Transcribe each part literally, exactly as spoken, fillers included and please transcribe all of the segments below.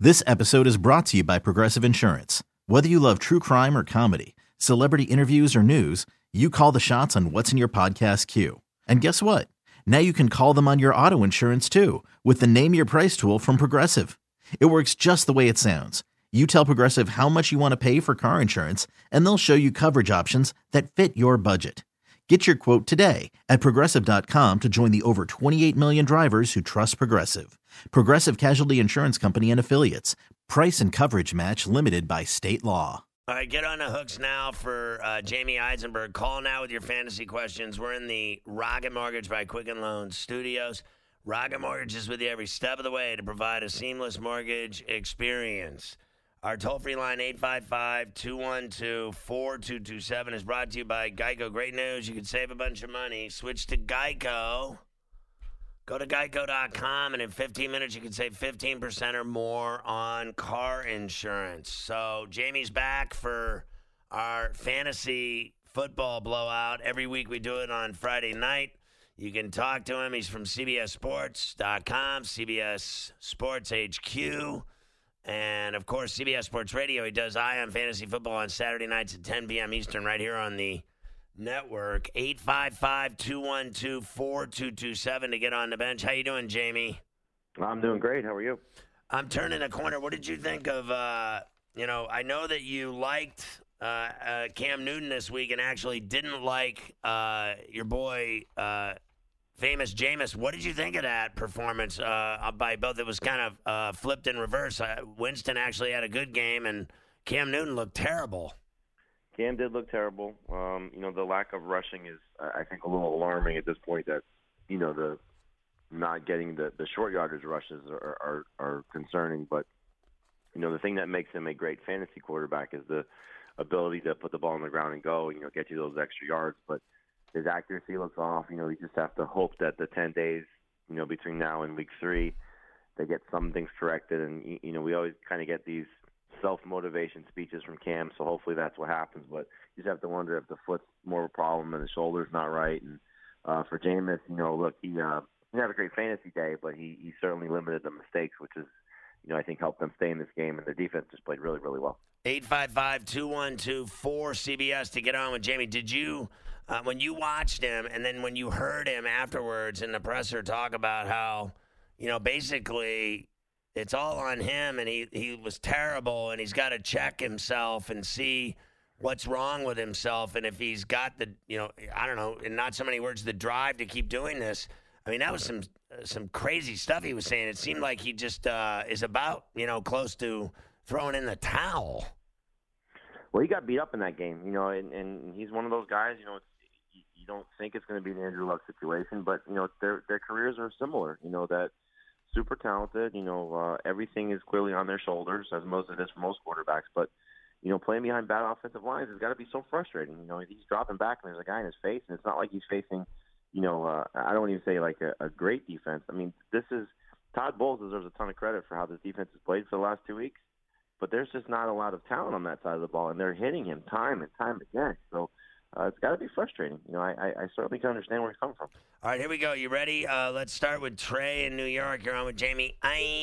This episode is brought to you by Progressive Insurance. Whether you love true crime or comedy, celebrity interviews or news, you call the shots on what's in your podcast queue. And guess what? Now you can call them on your auto insurance too with the Name Your Price tool from Progressive. It works just the way it sounds. You tell Progressive how much you want to pay for car insurance, and they'll show you coverage options that fit your budget. Get your quote today at Progressive dot com to join the over twenty-eight million drivers who trust Progressive. Progressive Casualty Insurance Company and Affiliates. Price and coverage match limited by state law. All right, get on the hooks now for uh, Jamie Eisenberg. Call now with your fantasy questions. We're in the Rocket Mortgage by Quicken Loans studios. Rocket Mortgage is with you every step of the way to provide a seamless mortgage experience. Our toll-free line, eight five five, two one two, four two two seven, is brought to you by Geico. Great news. You can save a bunch of money. Switch to Geico. Go to geico dot com, and in fifteen minutes, you can save fifteen percent or more on car insurance. So Jamie's back for our fantasy football blowout. Every week we do it on Friday night. You can talk to him. He's from C B S Sports dot com, C B S Sports H Q. And, of course, C B S Sports Radio. He does Eye on Fantasy Football on Saturday nights at ten p.m. Eastern right here on the network. eight five five, two one two, four two two seven to get on the bench. How you doing, Jamie? I'm doing great. How are you? I'm turning a corner. What did you think of, uh, you know, I know that you liked uh, uh, Cam Newton this week and actually didn't like uh, your boy uh Famous Jameis. What did you think of that performance uh, by both? It was kind of uh, flipped in reverse. Uh, Winston actually had a good game, and Cam Newton looked terrible. Cam did look terrible. Um, you know, the lack of rushing is, I think, a little alarming at this point. That, you know, the not getting the, the short yardage rushes are, are are concerning. But, you know, the thing that makes him a great fantasy quarterback is the ability to put the ball on the ground and go, you know, get you those extra yards. But his accuracy looks off. You know, we just have to hope that the ten days, you know, between now and week three, they get some things corrected. And, you know, we always kind of get these self-motivation speeches from Cam, so hopefully that's what happens. But you just have to wonder if the foot's more of a problem and the shoulder's not right. And uh, for Jameis, you know, look, he, uh, he had a great fantasy day, but he, he certainly limited the mistakes, which is, you know, I think helped them stay in this game. And the defense just played really, really well. eight five five, two one two, four C B S to get on with Jamie. Did you – Uh, when you watched him and then when you heard him afterwards in the presser talk about how, you know, basically it's all on him and he, he was terrible and he's got to check himself and see what's wrong with himself and if he's got the, you know, I don't know, in not so many words, the drive to keep doing this. I mean, that was some uh, some crazy stuff he was saying. It seemed like he just uh, is about, you know, close to throwing in the towel. Well, he got beat up in that game, you know, and, and he's one of those guys, you know, it's, you don't think it's going to be an Andrew Luck situation, but, you know, their their careers are similar, you know, that super talented, you know, uh, everything is clearly on their shoulders, as most of it is for most quarterbacks, but, you know, playing behind bad offensive lines has got to be so frustrating. You know, he's dropping back and there's a guy in his face, and it's not like he's facing, you know, uh, I don't even say like a, a great defense. I mean, this is, Todd Bowles deserves a ton of credit for how this defense has played for the last two weeks, but there's just not a lot of talent on that side of the ball, and they're hitting him time and time again. So, Uh, it's got to be frustrating. You know, I, I, I certainly can understand where he's coming from. All right, here we go. You ready? Uh, let's start with Trey in New York. You're on with Jamie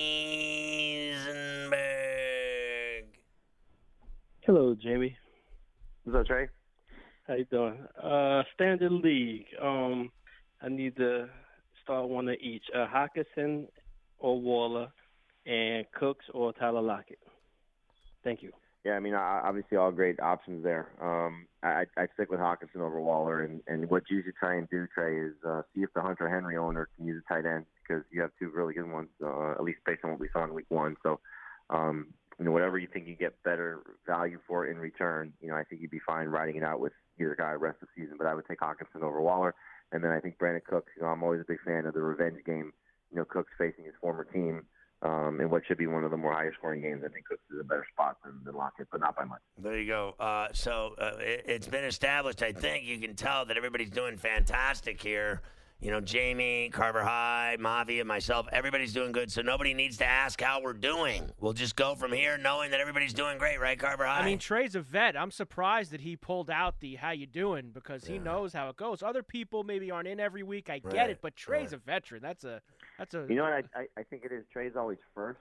Eisenberg. Hello, Jamie. What's up, Trey? How you doing? Uh, Standard League. Um, I need to start one of each. Uh, Hockenson or Waller, and Cooks or Tyler Lockett. Thank you. Yeah, I mean, obviously all great options there. Um, I, I'd stick with Hockenson over Waller, and, and what you should try and do, Trey, is uh, see if the Hunter Henry owner can use a tight end because you have two really good ones, uh, at least based on what we saw in week one. So, um, you know, whatever you think you get better value for in return, you know, I think you'd be fine riding it out with either guy the rest of the season. But I would take Hockenson over Waller, and then I think Brandon Cooks. You know, I'm always a big fan of the revenge game. You know, Cooks facing his former team. Um, in what should be one of the more higher scoring games. I think Cooks is a better spot than, than Lockett, but not by much. There you go. Uh, so uh, it, it's been established, I think. You can tell that everybody's doing fantastic here. You know, Jamie, Carver High, Mavi, and myself, everybody's doing good, so nobody needs to ask how we're doing. We'll just go from here knowing that everybody's doing great, right, Carver High? I mean, Trey's a vet. I'm surprised that he pulled out the how you doing because he Yeah. knows how it goes. Other people maybe aren't in every week. I get Right, it, but Trey's right. a veteran. That's a that's a You know what? I, I, I think it is. Trey's always first,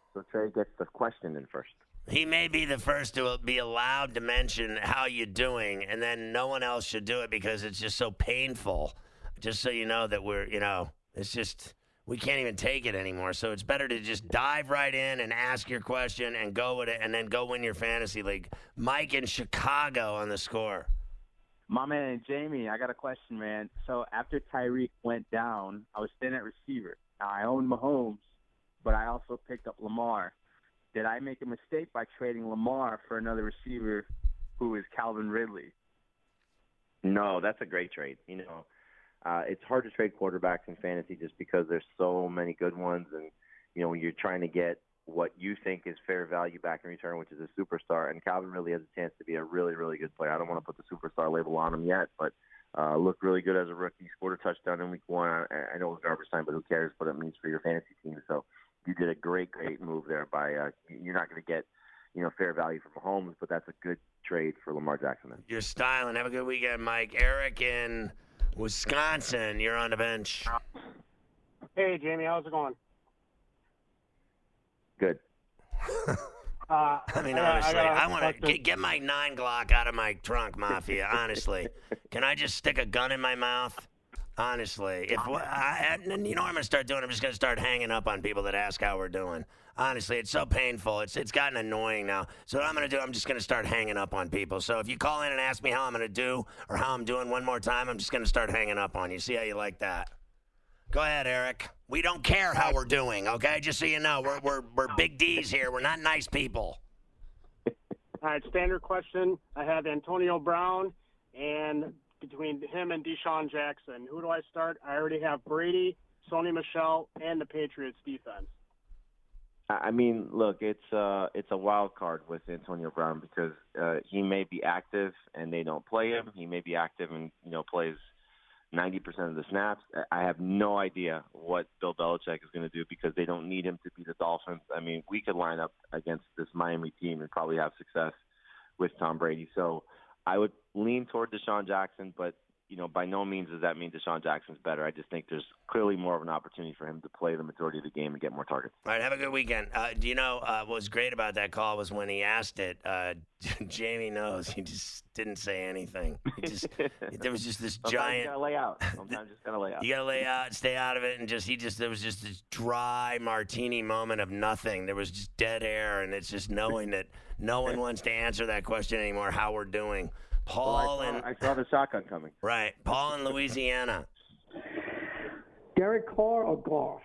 So Trey gets the question in first. He may be the first to be allowed to mention how you're doing, and then no one else should do it because it's just so painful. Just so you know that we're, you know, it's just, we can't even take it anymore. So it's better to just dive right in and ask your question and go with it, and then go win your fantasy league. Mike in Chicago on the score. My man, Jamie, I got a question, man. So after Tyreek went down, I was sitting at receiver. Now, I own Mahomes, but I also picked up Lamar. Did I make a mistake by trading Lamar for another receiver who is Calvin Ridley? No, that's a great trade. You know, uh, it's hard to trade quarterbacks in fantasy just because there's so many good ones. And, you know, when you're trying to get what you think is fair value back in return, which is a superstar, and Calvin really has a chance to be a really, really good player. I don't want to put the superstar label on him yet, but uh, looked really good as a rookie. Scored a touchdown in week one. I, I know it was garbage time, but who cares what it means for your fantasy team. So you did a great, great move there by uh, you're not going to get, you know, fair value from Mahomes, but that's a good trade for Lamar Jackson. Then. You're styling. Have a good weekend, Mike. Eric in Wisconsin, you're on the bench. Hey, Jamie, how's it going? Good. Uh, I mean, I got- honestly, I got a I, want to question. get, get my nine Glock out of my trunk, Mafia. Honestly, can I just stick a gun in my mouth? Honestly, if I, I, and you know what I'm gonna start doing, I'm just gonna start hanging up on people that ask how we're doing. Honestly, it's so painful. It's it's gotten annoying now. So what I'm gonna do, I'm just gonna start hanging up on people. So if you call in and ask me how I'm gonna do or how I'm doing one more time, I'm just gonna start hanging up on you. See how you like that? Go ahead, Eric. We don't care how we're doing, okay? Just so you know, we're we're we're big D's here. We're not nice people. All right, standard question. I have Antonio Brown, and between him and Deshaun Jackson, who do I start? I already have Brady, Sony Michel, and the Patriots defense. I mean, look, it's uh, it's a wild card with Antonio Brown because uh, he may be active and they don't play him. He may be active and, you know, plays ninety percent of the snaps. I have no idea what Bill Belichick is going to do because they don't need him to beat the Dolphins. I mean, we could line up against this Miami team and probably have success with Tom Brady. So I would lean toward Deshaun Jackson, but, you know, by no means does that mean Deshaun Jackson's better. I just think there's clearly more of an opportunity for him to play the majority of the game and get more targets. All right, have a good weekend. Uh, do you know uh, what was great about that call was when he asked it, uh, Jamie knows, he just didn't say anything. He just, there was just this Sometimes giant. you gotta lay out. Sometimes you just gotta lay out. You gotta lay out, stay out of it, and just he just there was just this dry martini moment of nothing. There was just dead air, and it's just knowing that no one wants to answer that question anymore. How we're doing, Paul well, I, saw, and I saw the shotgun coming. right, Paul in Louisiana. Derek Carr or Goff?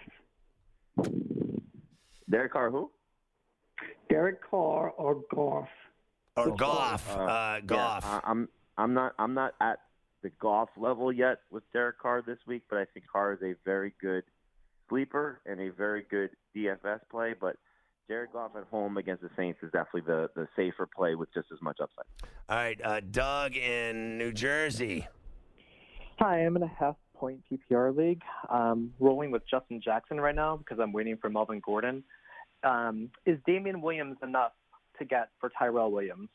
Derek Carr, who? Derek Carr or Goff? Or Goff, Uh, uh, Goff. Yeah, I- I'm I'm not I'm not at the Goff level yet with Derek Carr this week, but I think Carr is a very good sleeper and a very good D F S play. But Jared Goff at home against the Saints is definitely the, the safer play with just as much upside. All right, uh, Doug in New Jersey. Hi, I'm in a half-point P P R league. Um, rolling with Justin Jackson right now because I'm waiting for Melvin Gordon. Um, is Damian Williams enough to get for Tyrell Williams?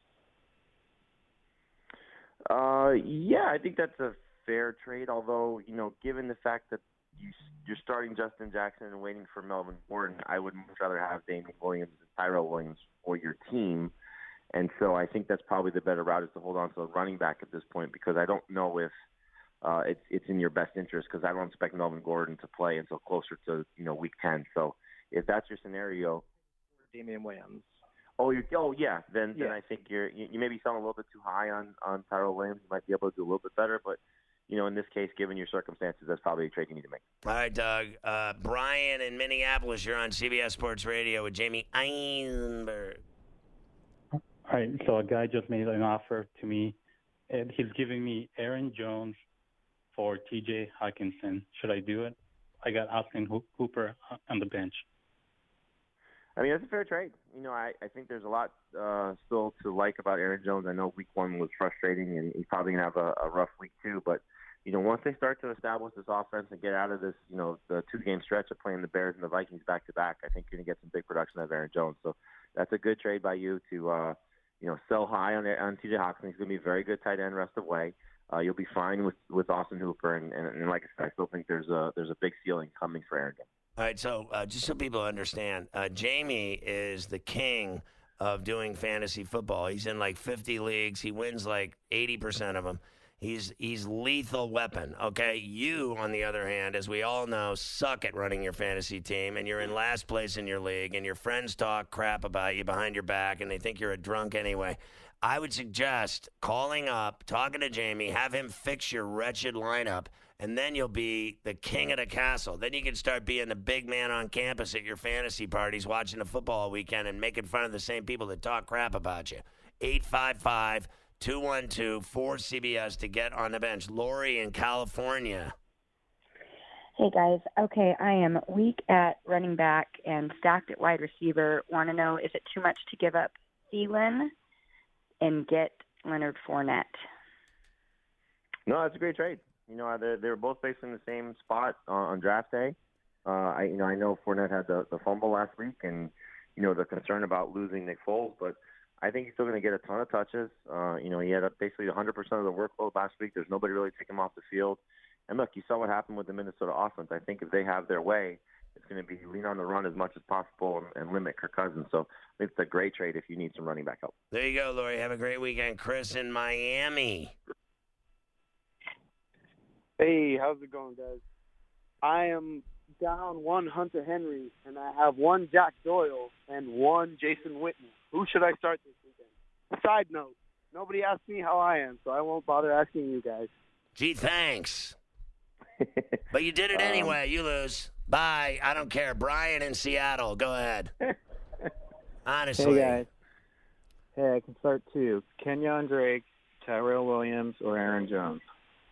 Uh, yeah, I think that's a fair trade. Although, you know, given the fact that you, you're starting Justin Jackson and waiting for Melvin Gordon, I would much rather have Damian Williams and Tyrell Williams for your team. And so I think that's probably the better route is to hold on to a running back at this point because I don't know if uh, it's it's in your best interest because I don't expect Melvin Gordon to play until closer to, you know, week ten. So if that's your scenario, Damian Williams. Oh, you oh yeah. Then Yeah. then I think you're you, you may be selling a little bit too high on on Tyrell Williams. You might be able to do a little bit better, but you know in this case, given your circumstances, that's probably a trade you need to make. All right, Doug. Uh, Brian in Minneapolis, you're on C B S Sports Radio with Jamie Eisenberg. All right, so a guy just made an offer to me, and he's giving me Aaron Jones for T J Hawkinson. Should I do it? I got Austin Hooper on the bench. I mean, that's a fair trade. You know, I, I think there's a lot uh, still to like about Aaron Jones. I know week one was frustrating, and he's probably going to have a, a rough week two. But, you know, once they start to establish this offense and get out of this, you know, the two-game stretch of playing the Bears and the Vikings back-to-back, I think you're going to get some big production out of Aaron Jones. So that's a good trade by you to, uh, you know, sell high on, on T J Hawkinson. He's going to be a very good tight end rest of the way. Uh, you'll be fine with, with Austin Hooper. And, and, and like I said, I still think there's a, there's a big ceiling coming for Aaron Jones. All right, so uh, just so people understand, uh, Jamie is the king of doing fantasy football. He's in like fifty leagues. He wins like eighty percent of them. He's he's lethal weapon, okay? You, on the other hand, as we all know, suck at running your fantasy team, and you're in last place in your league, and your friends talk crap about you behind your back, and they think you're a drunk anyway. I would suggest calling up, talking to Jamie, have him fix your wretched lineup, and then you'll be the king of the castle. Then you can start being the big man on campus at your fantasy parties, watching the football all weekend and making fun of the same people that talk crap about you. eight five five, two one two, four C B S to get on the bench. Lori in California. Hey, guys. Okay, I am weak at running back and stacked at wide receiver. Want to know, is it too much to give up Thielen and get Leonard Fournette? No, that's a great trade. You know, they're, they're both basically in the same spot uh, on draft day. Uh, I, you know, I know Fournette had the, the fumble last week, and you know the concern about losing Nick Foles, but I think he's still going to get a ton of touches. Uh, you know, he had a, basically one hundred percent of the workload last week. There's nobody really taking him off the field. And look, you saw what happened with the Minnesota offense. I think if they have their way, it's going to be lean on the run as much as possible and, and limit Kirk Cousins. So it's a great trade if you need some running back help. There you go, Lori. Have a great weekend. Chris in Miami. Hey, how's it going, guys? I am down one Hunter Henry, and I have one Jack Doyle and one Jason Whitney. Who should I start this weekend? Side note, nobody asked me how I am, so I won't bother asking you guys. Gee, thanks. But you did it anyway. Um, you lose. Bye. I don't care. Brian in Seattle. Go ahead. Honestly. Hey, guys. Hey, I can start too. Kenyon Drake, Tyrell Williams, or Aaron Jones?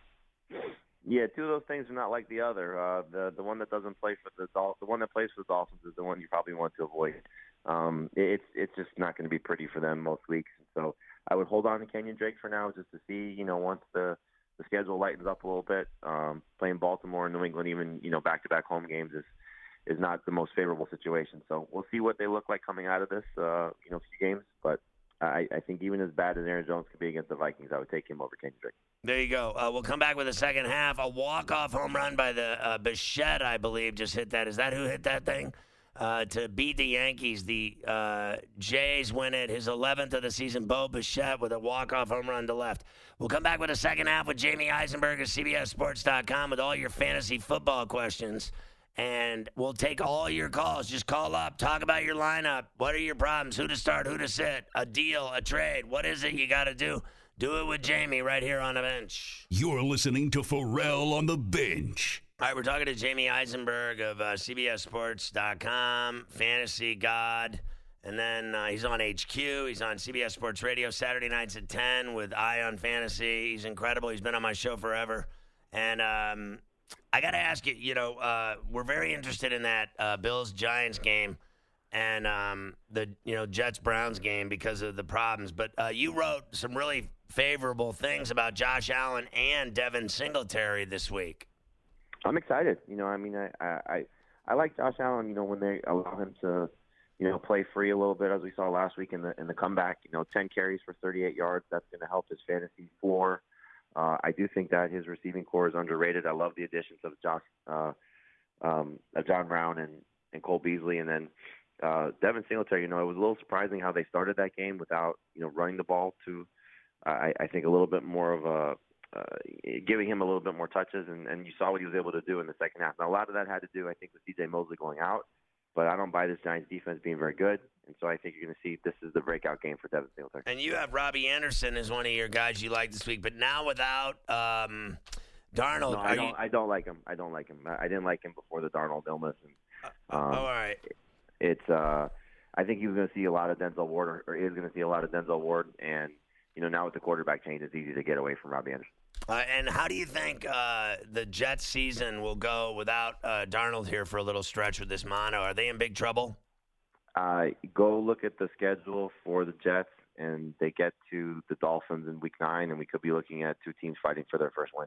Yeah, two of those things are not like the other. Uh, the the one that doesn't play for the Dol- the one that plays for the Dolphins is the one you probably want to avoid. Um, it's it's just not going to be pretty for them most weeks. So I would hold on to Kenyon Drake for now, just to see, you know, once the the schedule lightens up a little bit. Um, playing Baltimore and New England, even you know back to back home games is is not the most favorable situation. So we'll see what they look like coming out of this, uh, you know, few games. But I, I think even as bad as Aaron Jones could be against the Vikings, I would take him over Kenyon Drake. There you go. Uh, we'll come back with the second half. A walk-off home run by the uh, Bichette, I believe, just hit that. Is that who hit that thing? Uh, to beat the Yankees. The uh, Jays win it. His eleventh of the season, Bo Bichette, with a walk-off home run to left. We'll come back with the second half with Jamie Eisenberg of C B S Sports dot com with all your fantasy football questions. And we'll take all your calls. Just call up. Talk about your lineup. What are your problems? Who to start? Who to sit? A deal? A trade? What is it you got to do? Do it with Jamie right here on the bench. You're listening to Pharrell on the Bench. All right, we're talking to Jamie Eisenberg of uh, C B S Sports dot com, Fantasy God. And then uh, he's on H Q. He's on C B S Sports Radio Saturday nights at ten with Eye on Fantasy. He's incredible. He's been on my show forever. And um, I got to ask you, you know, uh, we're very interested in that uh, Bills-Giants game and um, the, you know, Jets-Browns game because of the problems. But uh, you wrote some really favorable things about Josh Allen and Devin Singletary this week. I'm excited. You know, I mean, I, I, I like Josh Allen, you know, when they allow him to, you know, play free a little bit, as we saw last week in the in the comeback. You know, ten carries for thirty-eight yards. That's going to help his fantasy floor. Uh, I do think that his receiving core is underrated. I love the additions of Josh, uh, um, of John Brown and, and Cole Beasley. And then uh, Devin Singletary, you know, it was a little surprising how they started that game without, you know, running the ball to, uh, I, I think, a little bit more of a, uh, giving him a little bit more touches. And, and you saw what he was able to do in the second half. Now, a lot of that had to do, I think, with C J Mosley going out. But I don't buy this Giants defense being very good. And so I think you're going to see this is the breakout game for Devin Singletary. And you have Robbie Anderson as one of your guys you like this week. But now without um, Darnold. No, I, don't, you... I don't like him. I don't like him. I didn't like him before the Darnold illness. And, um, oh, all right. It's, uh, I think he was going to see a lot of Denzel Ward, or, or is going to see a lot of Denzel Ward. And, you know, now with the quarterback change, it's easy to get away from Robbie Anderson. Uh, and how do you think uh, the Jets season will go without uh, Darnold here for a little stretch with this mono? Are they in big trouble? Uh, go look at the schedule for the Jets, and they get to the Dolphins in week nine, and we could be looking at two teams fighting for their first win.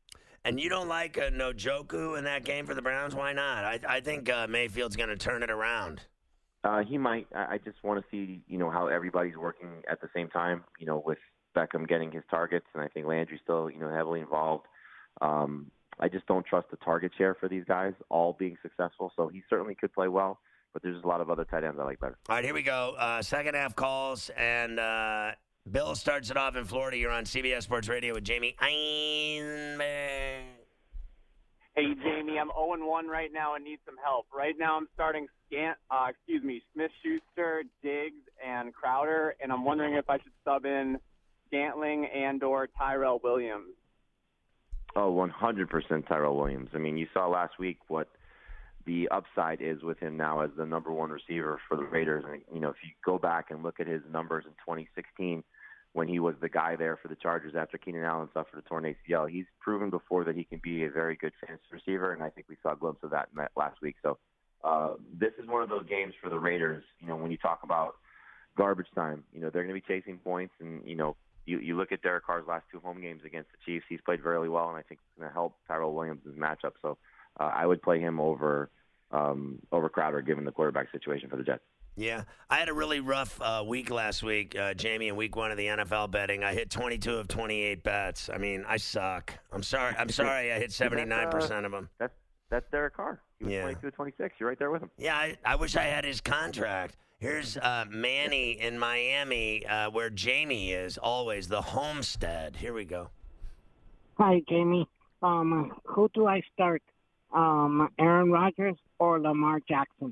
And you don't like uh, Njoku in that game for the Browns? Why not? I, I think uh, Mayfield's going to turn it around. Uh, he might. I, I just want to see, you know, how everybody's working at the same time, you know, with Beckham getting his targets, and I think Landry's still, you know, heavily involved. Um, I just don't trust the target share for these guys all being successful. So he certainly could play well, but there's a lot of other tight ends I like better. All right, here we go. Uh, second half calls, and uh, Bill starts it off in Florida. You're on C B S Sports Radio with Jamie Eisenberg. Hey, Jamie, I'm oh and one right now and need some help. Right now I'm starting Scant, uh, excuse me, Smith-Schuster, Diggs, and Crowder, and I'm wondering if I should sub in Scantling and or Tyrell Williams. Oh, one hundred percent Tyrell Williams. I mean, you saw last week what the upside is with him now as the number one receiver for the Raiders. And, you know, if you go back and look at his numbers in twenty sixteen when he was the guy there for the Chargers after Keenan Allen suffered a torn A C L, he's proven before that he can be a very good fantasy receiver, and I think we saw a glimpse of that in that last week. So uh, this is one of those games for the Raiders. You know, when you talk about garbage time, you know, they're going to be chasing points, and, you know, You, you look at Derek Carr's last two home games against the Chiefs. He's played very well, and I think it's going to help Tyrell Williams' matchup. So uh, I would play him over um, over Crowder, given the quarterback situation for the Jets. Yeah, I had a really rough uh, week last week, uh, Jamie, in week one of the N F L betting. I hit twenty-two of twenty-eight bets. I mean, I suck. I'm sorry. I'm sorry I hit seventy-nine percent of them. That's that's Derek Carr. He was Yeah. twenty-two of twenty-six. You're right there with him. Yeah, I, I wish I had his contract. Here's uh, Manny in Miami, uh, where Jamie is always, the homestead. Here we go. Hi, Jamie. Um, who do I start? Um, Aaron Rodgers or Lamar Jackson?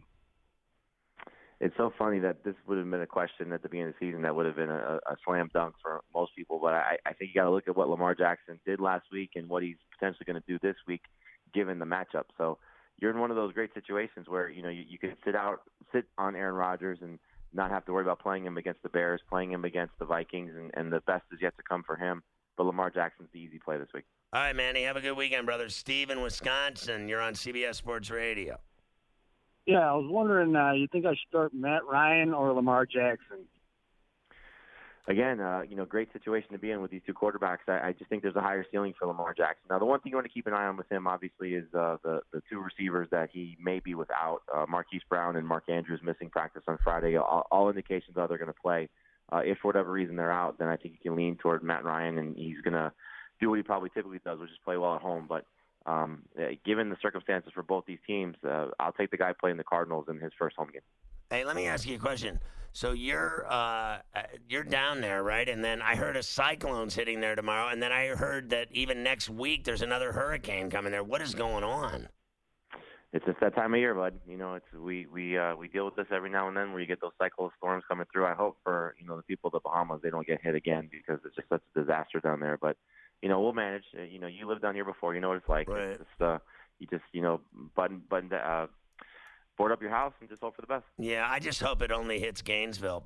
It's so funny that this would have been a question at the beginning of the season that would have been a, a slam dunk for most people. But I, I think you got to look at what Lamar Jackson did last week and what he's potentially going to do this week, given the matchup. So you're in one of those great situations where, you know, you, you can sit out, sit on Aaron Rodgers and not have to worry about playing him against the Bears, playing him against the Vikings, and, and the best is yet to come for him. But Lamar Jackson's the easy play this week. All right, Manny, have a good weekend, brother. Steve in Wisconsin, you're on C B S Sports Radio. Yeah, I was wondering, uh, you think I should start Matt Ryan or Lamar Jackson? Again, uh, you know, great situation to be in with these two quarterbacks. I, I just think there's a higher ceiling for Lamar Jackson. Now, the one thing you want to keep an eye on with him, obviously, is uh, the the two receivers that he may be without. Uh, Marquise Brown and Mark Andrews missing practice on Friday. All, all indications are they're going to play. Uh, if for whatever reason they're out, then I think you can lean toward Matt Ryan, and he's going to do what he probably typically does, which is play well at home. But um, uh, given the circumstances for both these teams, uh, I'll take the guy playing the Cardinals in his first home game. Hey, let me ask you a question. So you're uh, you're down there, right? And then I heard a cyclone's hitting there tomorrow, and then I heard that even next week there's another hurricane coming there. What is going on? It's just that time of year, bud. You know, it's we we uh, we deal with this every now and then where you get those cyclone storms coming through. I hope for you know the people of the Bahamas they don't get hit again because it's just such a disaster down there. But you know we'll manage. Uh, you know you lived down here before. You know what it's like. Right. It's just, uh, you just you know button button uh, board up your house and just hope for the best. Yeah, I just hope it only hits Gainesville.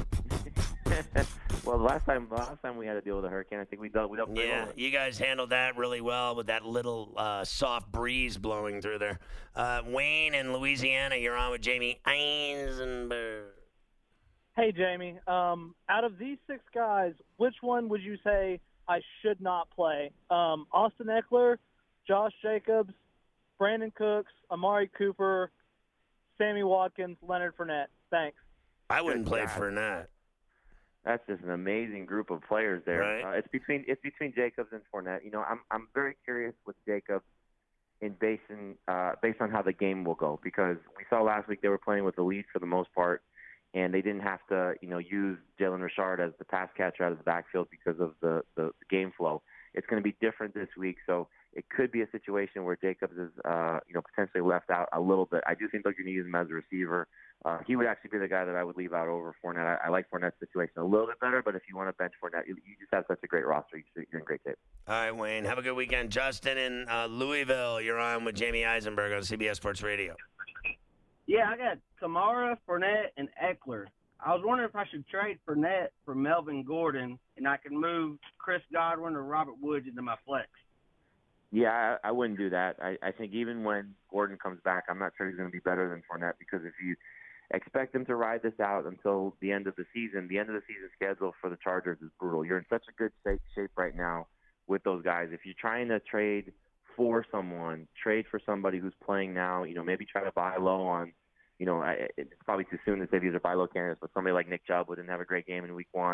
Well, the last time, the last time we had to deal with a hurricane, I think we dealt we dealt pretty Yeah, well. you guys handled that really well with that little uh, soft breeze blowing through there. Uh, Wayne in Louisiana, you're on with Jamie Eisenberg. Hey, Jamie. Um, out of these six guys, which one would you say I should not play? Um, Austin Eckler, Josh Jacobs, Brandon Cooks, Amari Cooper, Sammy Watkins, Leonard Fournette. Thanks. I wouldn't Good play God. Fournette. That's just an amazing group of players there. Right. Uh, it's between it's between Jacobs and Fournette. You know, I'm I'm very curious with Jacobs in basing uh, based on how the game will go because we saw last week they were playing with the lead for the most part, and they didn't have to you know use Jalen Richard as the pass catcher out of the backfield because of the the, the game flow. It's going to be different this week, so it could be a situation where Jacobs is uh, you know potentially left out a little bit. I do think they're going to use him as a receiver. Uh, he would actually be the guy that I would leave out over Fournette. I, I like Fournette's situation a little bit better, but if you want to bench Fournette, you, you just have such a great roster. You- You're in great shape. All right, Wayne, have a good weekend. Justin in uh, Louisville, you're on with Jamie Eisenberg on C B S Sports Radio. Yeah, I got Kamara, Fournette, and Eckler. I was wondering if I should trade Fournette for Melvin Gordon, and I can move Chris Godwin or Robert Woods into my flex. Yeah, I, I wouldn't do that. I, I think even when Gordon comes back, I'm not sure he's going to be better than Fournette because if you expect him to ride this out until the end of the season, the end of the season schedule for the Chargers is brutal. You're in such a good shape, shape right now with those guys. If you're trying to trade for someone, trade for somebody who's playing now, you know, maybe try to buy low on, you know, I, it's probably too soon to say these are buy low candidates, but somebody like Nick Chubb who didn't have a great game in week one,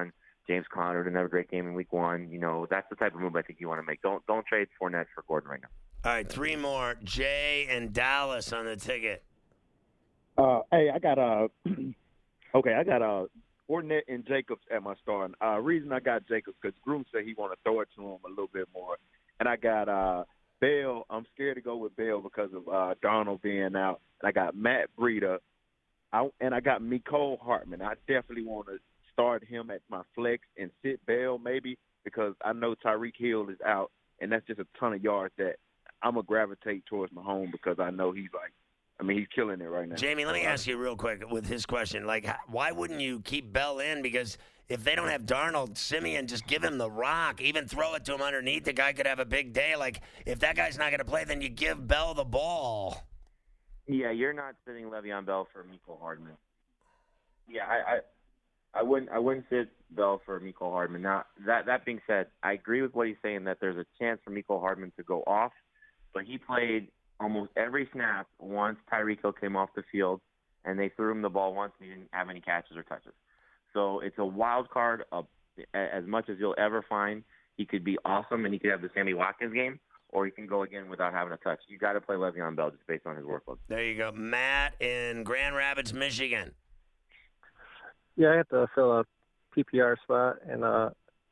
James Conner had another great game in week one. You know, that's the type of move I think you want to make. Don't don't trade Fournette for Gordon right now. All right, three more. Jay and Dallas on the ticket. Uh, hey, I got uh, okay, I got uh, Fournette and Jacobs at my starting. Uh, reason I got Jacobs because Groom said he want to throw it to him a little bit more, and I got uh, Bell. I'm scared to go with Bell because of uh, Darnold being out, and I got Matt Breida, I, and I got Mecole Hardman. I definitely want to start him at my flex and sit Bell maybe because I know Tyreek Hill is out, and that's just a ton of yards that I'm gonna gravitate towards Mahomes because I know he's like. I mean, he's killing it right now. Jamie, let me ask you real quick with his question. Like, h- why wouldn't you keep Bell in? Because if they don't have Darnold, Simeon, just give him the rock. Even throw it to him underneath. The guy could have a big day. Like, if that guy's not going to play, then you give Bell the ball. Yeah, you're not sitting Le'Veon Bell for Mecole Hardman. Yeah, I, I, I wouldn't, I wouldn't sit Bell for Mecole Hardman. Now, that that being said, I agree with what he's saying that there's a chance for Mecole Hardman to go off, but he played almost every snap once Tyreek Hill came off the field, and they threw him the ball once, and he didn't have any catches or touches. So it's a wild card of, as much as you'll ever find. He could be awesome, and he could have the Sammy Watkins game, or he can go again without having a touch. You got to play Le'Veon Bell just based on his workload. There you go. Matt in Grand Rapids, Michigan. Yeah, I have to fill a P P R spot and a,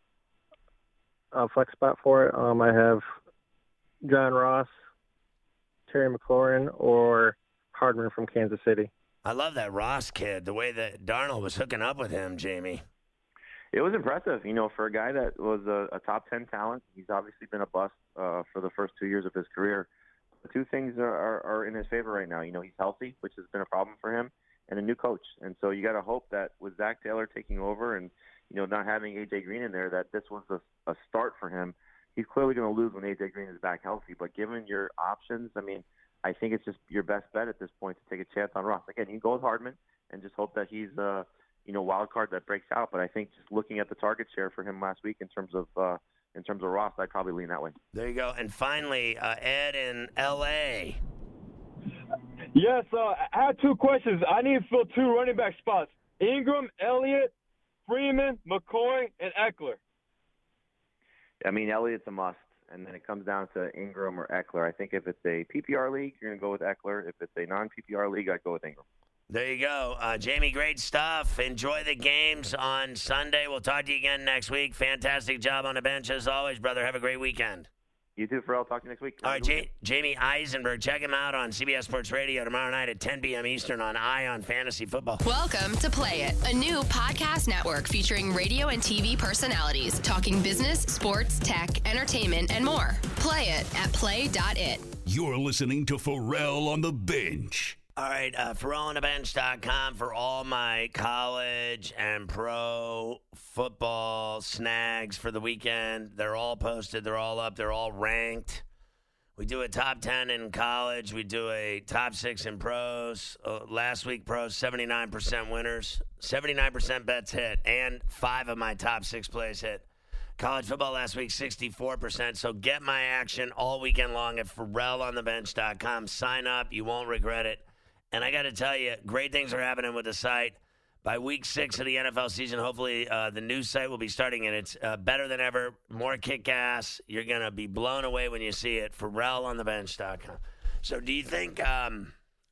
a flex spot for it. Um, I have John Ross, Terry McLaurin, or Hardman from Kansas City. I love that Ross kid, the way that Darnold was hooking up with him, Jamie. It was impressive, you know, for a guy that was a, a top ten talent. He's obviously been a bust uh, for the first two years of his career. The two things are, are, are in his favor right now. You know, he's healthy, which has been a problem for him, and a new coach. And so you got to hope that with Zach Taylor taking over and, you know, not having A J Green in there, that this was a, a start for him. He's clearly going to lose when A J Green is back healthy. But given your options, I mean, I think it's just your best bet at this point to take a chance on Ross. Again, you can go with Hardman and just hope that he's uh, you know, wild card that breaks out. But I think just looking at the target share for him last week in terms of uh, in terms of Ross, I'd probably lean that way. There you go. And finally, uh, Ed in L A. Yes, uh, I have two questions. I need to fill two running back spots: Ingram, Elliott, Freeman, McCoy, and Eckler. I mean, Elliott's a must, and then it comes down to Ingram or Eckler. I think if it's a P P R league, you're going to go with Eckler. If it's a non-P P R league, I'd go with Ingram. There you go. Uh, Jamie, great stuff. Enjoy the games on Sunday. We'll talk to you again next week. Fantastic job on the bench as always, brother. Have a great weekend. You too, Pharrell. Talk to you next week. All right, J- Jamie Eisenberg. Check him out on C B S Sports Radio tomorrow night at ten p.m. Eastern on Ion Fantasy Football. Welcome to Play It, a new podcast network featuring radio and T V personalities talking business, sports, tech, entertainment, and more. Play it at play dot it. You're listening to Pharrell on the Bench. All right, uh, Pharrell on the Bench dot com for all my college and pro football snags for the weekend. They're all posted. They're all up. They're all ranked. We do a top ten in college. We do a top six in pros. Uh, last week, pros, seventy-nine percent winners. seventy-nine percent bets hit, and five of my top six plays hit. College football last week, sixty-four percent. So get my action all weekend long at Pharrell on the Bench dot com. Sign up. You won't regret it. And I got to tell you, great things are happening with the site. By week six of the N F L season, hopefully uh, the new site will be starting, and it's uh, better than ever, more kick-ass. You're going to be blown away when you see it. Pharrell on the Bench dot com. So do you think um,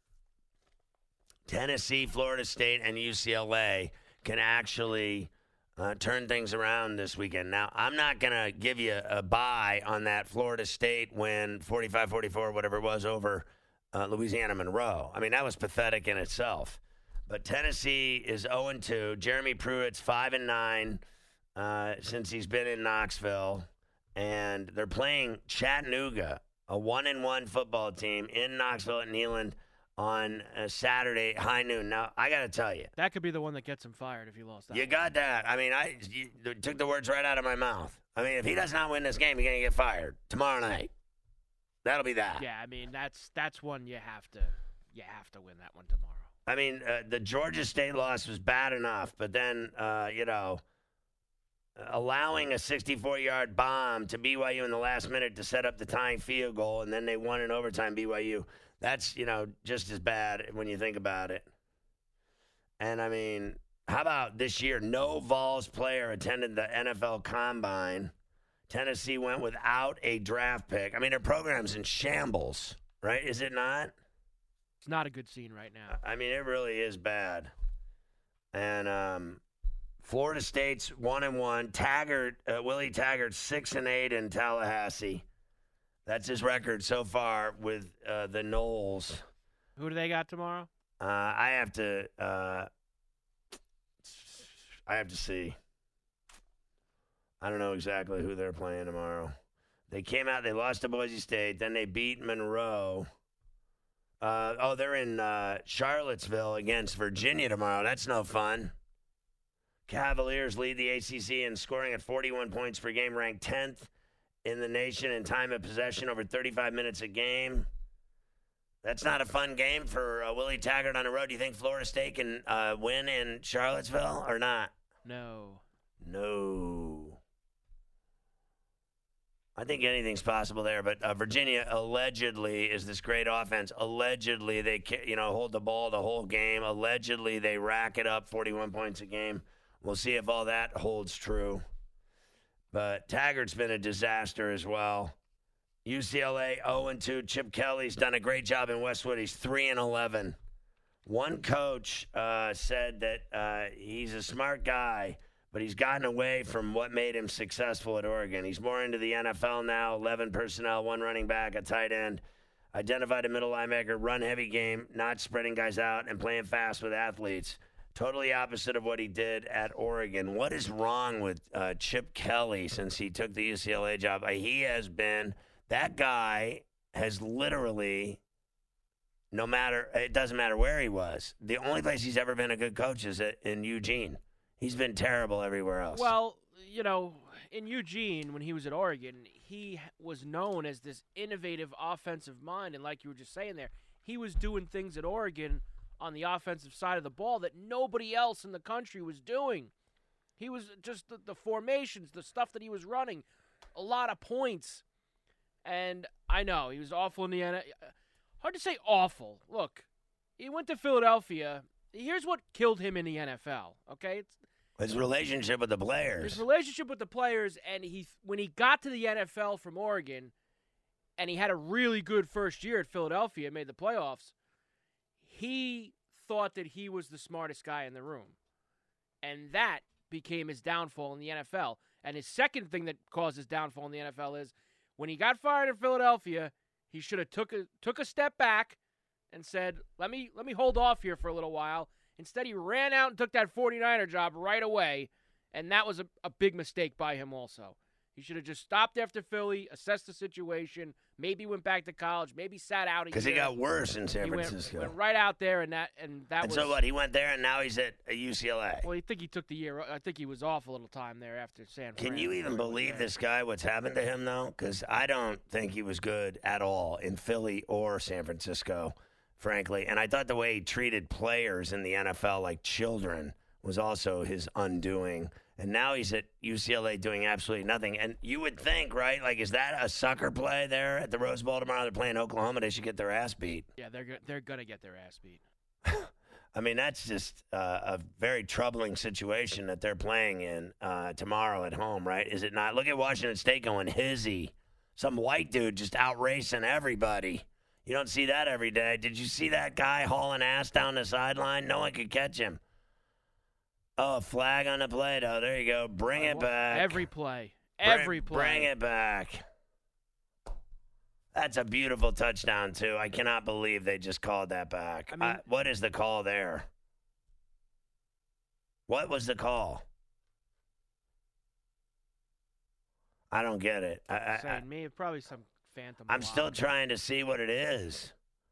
Tennessee, Florida State, and U C L A can actually uh, turn things around this weekend? Now, I'm not going to give you a buy on that Florida State win, forty-five forty-four, whatever it was, over Uh, Louisiana Monroe. I mean, that was pathetic in itself. But Tennessee is oh and two. Jeremy Pruitt's five and nine uh, since he's been in Knoxville. And they're playing Chattanooga, a one and one football team in Knoxville at Neyland on a Saturday, high noon. Now, I got to tell you. That could be the one that gets him fired if he lost that. You got that. I mean, I you took the words right out of my mouth. I mean, if he does not win this game, he's going to get fired tomorrow night. That'll be that. Yeah, I mean that's that's one you have to you have to win that one tomorrow. I mean uh, the Georgia State loss was bad enough, but then uh, you know allowing a sixty-four-yard bomb to B Y U in the last minute to set up the tying field goal, and then they won in overtime. B Y U. That's you know just as bad when you think about it. And I mean How about this year? No Vols player attended the N F L Combine. Tennessee went without a draft pick. I mean, their program's in shambles, right? Is it not? It's not a good scene right now. I mean, it really is bad. And um, Florida State's one and one. Taggart, uh, Willie Taggart, six and eight in Tallahassee. That's his record so far with uh, the Noles. Who do they got tomorrow? Uh, I have to. Uh, I have to see. I don't know exactly who they're playing tomorrow. They came out. They lost to Boise State. Then they beat Monroe. Uh, oh, they're in uh, Charlottesville against Virginia tomorrow. That's no fun. Cavaliers lead the A C C in scoring at forty-one points per game, ranked tenth in the nation in time of possession over thirty-five minutes a game. That's not a fun game for uh, Willie Taggart on the road. Do you think Florida State can uh, win in Charlottesville or not? No. No. I think anything's possible there, but uh, Virginia allegedly is this great offense. Allegedly, they you know hold the ball the whole game. Allegedly, they rack it up forty-one points a game. We'll see if all that holds true. But Taggart's been a disaster as well. U C L A oh and two. Chip Kelly's done a great job in Westwood. He's three and eleven. One coach uh, said that uh, he's a smart guy, but he's gotten away from what made him successful at Oregon. He's more into the N F L now, eleven personnel, one running back, a tight end, identified a middle linebacker, run-heavy game, not spreading guys out, and playing fast with athletes. Totally opposite of what he did at Oregon. What is wrong with uh, Chip Kelly since he took the U C L A job? Uh, he has been – that guy has literally – no matter – it doesn't matter where he was. The only place he's ever been a good coach is at, in Eugene. He's been terrible everywhere else. Well, you know, in Eugene, when he was at Oregon, he was known as this innovative offensive mind. And like you were just saying there, he was doing things at Oregon on the offensive side of the ball that nobody else in the country was doing. He was just the, the formations, the stuff that he was running, a lot of points. And I know, he was awful in the N F L. Hard to say awful. Look, he went to Philadelphia. Here's what killed him in the N F L, okay? It's his relationship with the players. His relationship with the players, and he when he got to the N F L from Oregon, and he had a really good first year at Philadelphia, made the playoffs, he thought that he was the smartest guy in the room. And that became his downfall in the N F L. And his second thing that caused his downfall in the N F L is when he got fired in Philadelphia, he should have took a took a step back and said, let me let me hold off here for a little while. Instead, he ran out and took that forty-niner job right away, and that was a, a big mistake by him also. He should have just stopped after Philly, assessed the situation, maybe went back to college, maybe sat out a year. Because he got worse in San he Francisco. Went, went right out there, and that and that and was. so what? He went there, and now he's at U C L A. Well, I think he took the year. I think he was off a little time there after San Fran. Can you even believe this guy? What's happened to him though? Because I don't think he was good at all in Philly or San Francisco, frankly. And I thought the way he treated players in the N F L like children was also his undoing. And now he's at U C L A doing absolutely nothing. And you would think, right, like, is that a sucker play there at the Rose Bowl tomorrow? They're playing Oklahoma. They should get their ass beat. Yeah, they're go- they're going to get their ass beat. I mean, that's just uh, a very troubling situation that they're playing in uh, tomorrow at home, right? Is it not? Look at Washington State going hizzy. Some white dude just out racing everybody. You don't see that every day. Did you see that guy hauling ass down the sideline? No one could catch him. Oh, flag on the play, though. There you go. Bring it back. Every play. Every bring, play. Bring it back. That's a beautiful touchdown, too. I cannot believe they just called that back. I mean, uh, what is the call there? What was the call? I don't get it. I, I, saying me, probably some phantom I'm block. still trying to see what it is.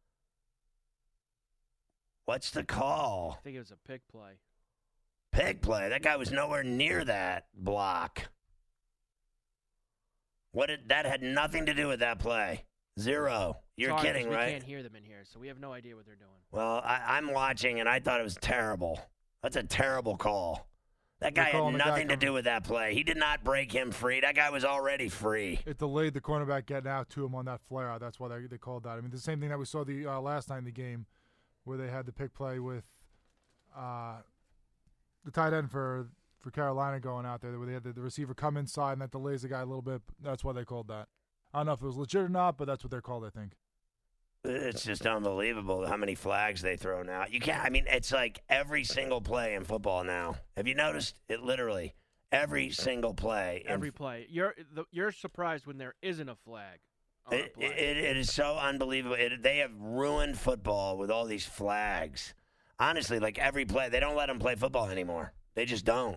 What's the call? I think it was a pick play. Pick play. That guy was nowhere near that block. What did, that had nothing to do with that play. Zero. You're Sorry, kidding, we right? We can't hear them in here, so we have no idea what they're doing. Well, I, I'm watching, and I thought it was terrible. That's a terrible call. That guy had nothing to do with that play. He did not break him free. That guy was already free. It delayed the cornerback getting out to him on that flare out. That's why they, they called that. I mean, the same thing that we saw the uh, last night in the game where they had the pick play with uh, the tight end for for Carolina going out there, where they had the, the receiver come inside and that delays the guy a little bit. That's why they called that. I don't know if it was legit or not, but that's what they're called, I think. It's just unbelievable how many flags they throw now. You can't. I mean, it's like every single play in football now. Have you noticed it? Literally every single play. Every in, play. You're the, you're surprised when there isn't a flag. On it, a play. It, it is so unbelievable. It, they have ruined football with all these flags. Honestly, like every play, they don't let them play football anymore. They just don't.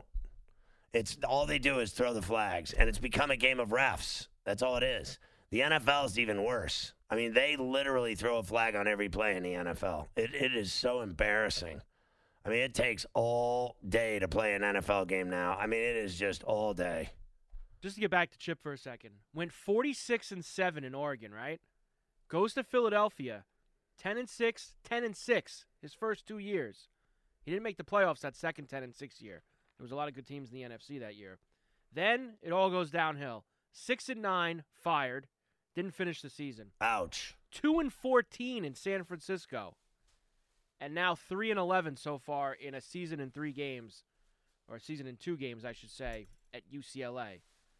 It's all they do is throw the flags, and it's become a game of refs. That's all it is. The N F L is even worse. I mean, they literally throw a flag on every play in the N F L. It, it is so embarrassing. I mean, it takes all day to play an N F L game now. I mean, it is just all day. Just to get back to Chip for a second. Went forty-six and seven in Oregon, right? Goes to Philadelphia, ten and six, ten and six his first two years. He didn't make the playoffs that second ten and six year. There was a lot of good teams in the N F C that year. Then it all goes downhill. six and nine, fired. Didn't finish the season. Ouch. two and fourteen in San Francisco. And now three and eleven so far in a season in three games, or a season in two games, I should say, at U C L A.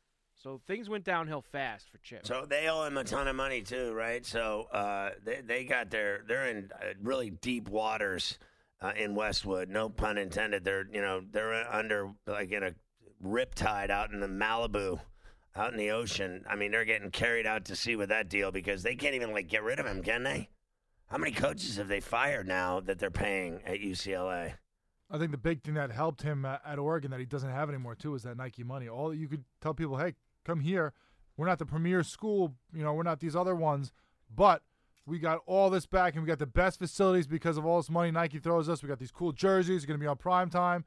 So things went downhill fast for Chip. So they owe him a ton of money too, right? So uh, they they got their they're in uh, really deep waters uh, in Westwood. No pun intended. They're you know they're under like in a riptide out in the Malibu. Out in the ocean. I mean, they're getting carried out to sea with that deal because they can't even, like, get rid of him, can they? How many coaches have they fired now that they're paying at U C L A? I think the big thing that helped him at, at Oregon that he doesn't have anymore, too, is that Nike money. All you could tell people, hey, come here. We're not the premier school. You know, we're not these other ones. But we got all this back, and we got the best facilities because of all this money Nike throws us. We got these cool jerseys. You're going to be on prime time.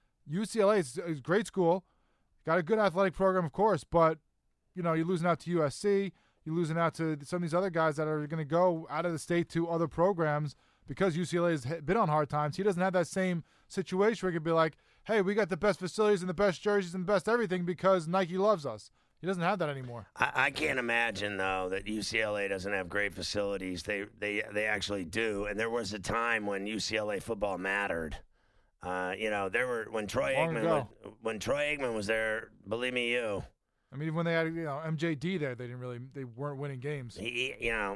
U C L A is a great school. Got a good athletic program, of course, but, you know, you're losing out to U S C. You're losing out to some of these other guys that are going to go out of the state to other programs because U C L A has been on hard times. He doesn't have that same situation where he could be like, hey, we got the best facilities and the best jerseys and the best everything because Nike loves us. He doesn't have that anymore. I, I can't imagine, though, that U C L A doesn't have great facilities. They, they, they actually do. And there was a time when U C L A football mattered. Uh, you know, there were when Troy Long Aikman ago. was, when Troy Aikman was there. Believe me, you. I mean, when they had you know M J D there, they didn't really they weren't winning games. He, you know,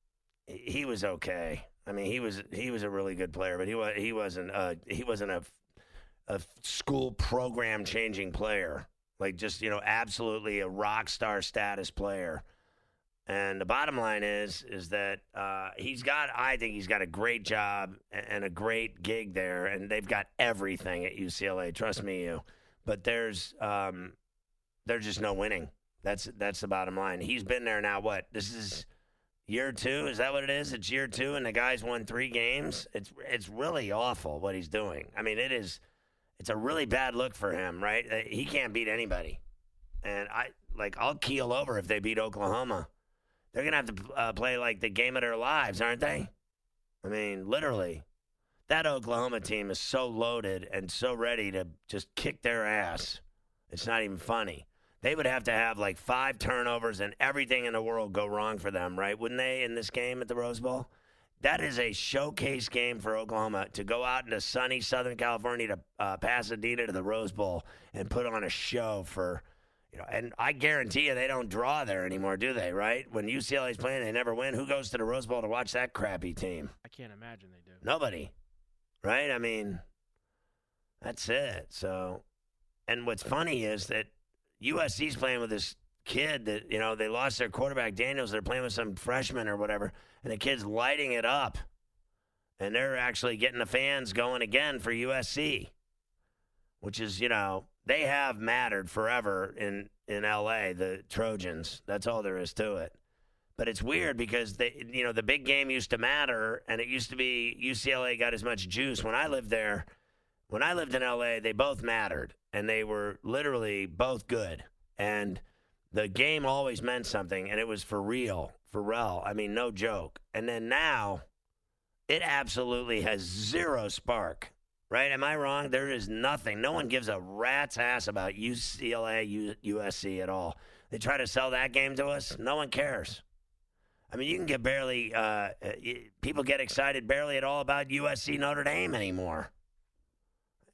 he was okay. I mean, he was he was a really good player, but he was he wasn't uh he wasn't a a school program changing player. Like just you know, absolutely a rock star status player. And the bottom line is, is that uh, he's got, I think he's got a great job and a great gig there, and they've got everything at U C L A. Trust me, you. But there's, um, there's just no winning. That's that's the bottom line. He's been there now. What? This is year two. Is that what it is? It's year two, and the guy's won three games. It's it's really awful what he's doing. I mean, it is. It's a really bad look for him, right? He can't beat anybody, and I like I'll keel over if they beat Oklahoma. They're going to have to uh, play like the game of their lives, aren't they? I mean, literally. That Oklahoma team is so loaded and so ready to just kick their ass. It's not even funny. They would have to have like five turnovers and everything in the world go wrong for them, right? Wouldn't they in this game at the Rose Bowl? That is a showcase game for Oklahoma to go out into sunny Southern California to uh, Pasadena to the Rose Bowl and put on a show for – You know, and I guarantee you they don't draw there anymore, do they, right? When U C L A's playing, they never win. Who goes to the Rose Bowl to watch that crappy team? I can't imagine they do. Nobody, right? I mean, that's it. So, and what's funny is that U S C's playing with this kid that, you know, they lost their quarterback, Daniels. They're playing with some freshman or whatever, and the kid's lighting it up. And they're actually getting the fans going again for U S C, which is, you know, they have mattered forever in, in L A, the Trojans. That's all there is to it. But it's weird because, they, you know, the big game used to matter, and it used to be U C L A got as much juice. When I lived there, when I lived in L A, they both mattered, and they were literally both good. And the game always meant something, and it was for real, for real. I mean, no joke. And then now, it absolutely has zero spark. Right? Am I wrong? There is nothing. No one gives a rat's ass about U C L A, U S C at all. They try to sell that game to us. No one cares. I mean, you can get barely, uh, people get excited barely at all about U S C Notre Dame anymore.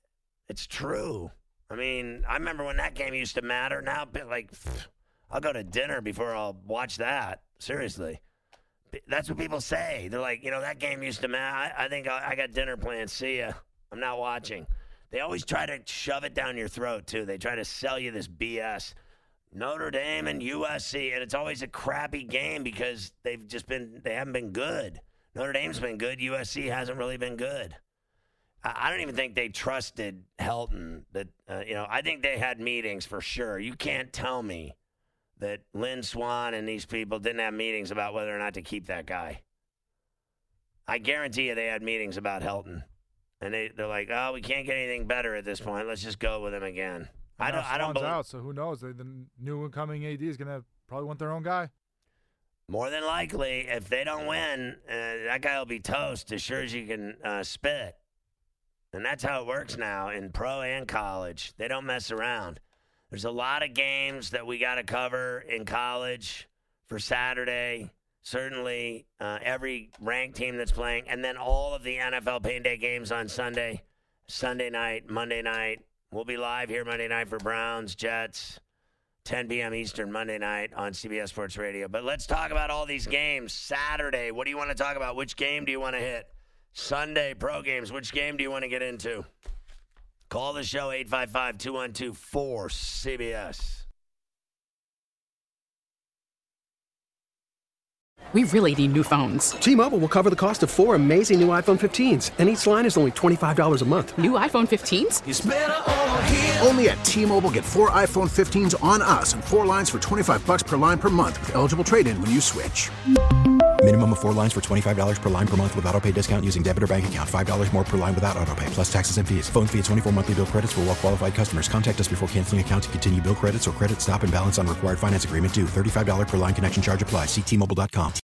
It's true. I mean, I remember when that game used to matter. Now, like, I'll go to dinner before I'll watch that. Seriously. That's what people say. They're like, you know, that game used to matter. I, I think I, I got dinner plans. See ya. I'm not watching. They always try to shove it down your throat, too. They try to sell you this B S. Notre Dame and U S C, and it's always a crappy game because they've just been, they haven't been good. Notre Dame's been good. U S C hasn't really been good. I don't even think they trusted Helton. That uh, you know, I think they had meetings for sure. You can't tell me that Lynn Swann and these people didn't have meetings about whether or not to keep that guy. I guarantee you they had meetings about Helton. And they, they're like, oh, we can't get anything better at this point. Let's just go with him again. And I don't, I don't Swann's believe. out, so who knows? They, the new incoming A D is going to probably want their own guy. More than likely, if they don't win, uh, that guy will be toast as sure as you can uh, spit. And that's how it works now in pro and college. They don't mess around. There's a lot of games that we got to cover in college for Saturday. Certainly uh, every ranked team that's playing. And then all of the N F L Pain Day games on Sunday, Sunday night, Monday night. We'll be live here Monday night for Browns, Jets, ten p.m. Eastern Monday night on C B S Sports Radio. But let's talk about all these games. Saturday, what do you want to talk about? Which game do you want to hit? Sunday, pro games. Which game do you want to get into? Call the show, eight five five, two one two, four C B S. We really need new phones. T-Mobile will cover the cost of four amazing new iPhone fifteens, and each line is only twenty-five dollars a month. New iPhone fifteens? It's better over here. Only at T-Mobile, get four iPhone fifteens on us and four lines for twenty-five bucks per line per month with eligible trade-in when you switch. Minimum of four lines for twenty-five dollars per line per month with autopay discount using debit or bank account. five dollars more per line without autopay, plus taxes and fees. Phone fee at twenty-four monthly bill credits for well-qualified customers. Contact us before canceling account to continue bill credits or credit stop and balance on required finance agreement due. thirty-five dollars per line connection charge applies. See T Mobile dot com.